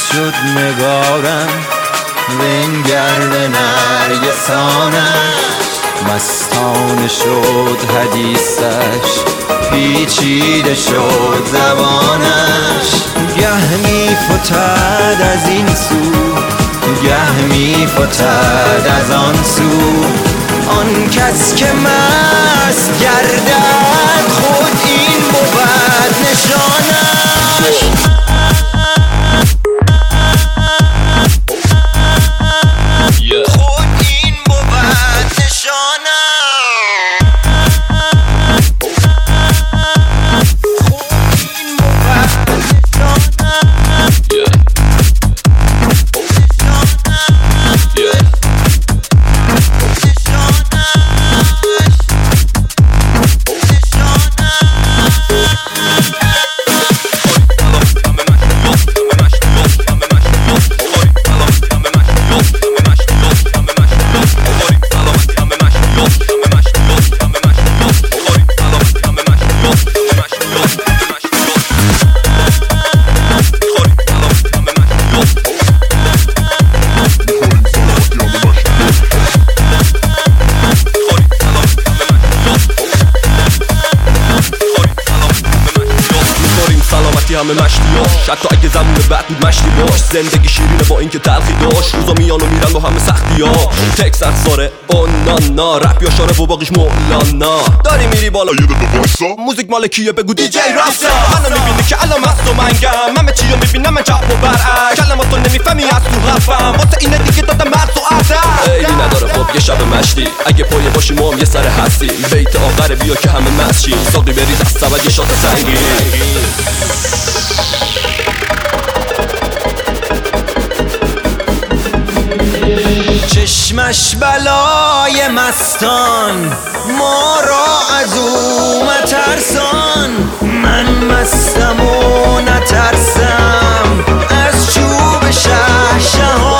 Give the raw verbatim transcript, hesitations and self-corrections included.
شد نگارم بنگر به نرگسانش، مستانه شد حدیثش، پیچیده شد زبانش. گه می فتد از این سو، گه می فتد از آن سو، آن کس که مست گردد خود این بود نشانش. همه مشتی هاش، حتی اگه زمون بعد بود مشتی باش. زندگی شیرینه با اینکه تلخی داشت، روزا میان و میرن با همه سختی ها. تکس اخساره اون نانا، رپ یا شاره و باقیش مولانا. داری میری بالا یه دقیقه وایسا، موزیک مال کیه بگو دی جی راستا. منو میبینی که الان مست و منگم، همه چیو میبینم من چپ و برعکس. کلماتو نمیفهمی از تو حرفم، واسه اینه دیگه دادم مرز و عدد. ایلی نداره خب یه شب مشتی، اگه پایه باشی ما هم یه سر هستی. بیت آخره بیا که همه مست شیم، ساقی بریز از سبد یه شات سنگین. چشمش بلای مستان، ما را از او مترسان. من مستم و نترسم از چوب شهشهان.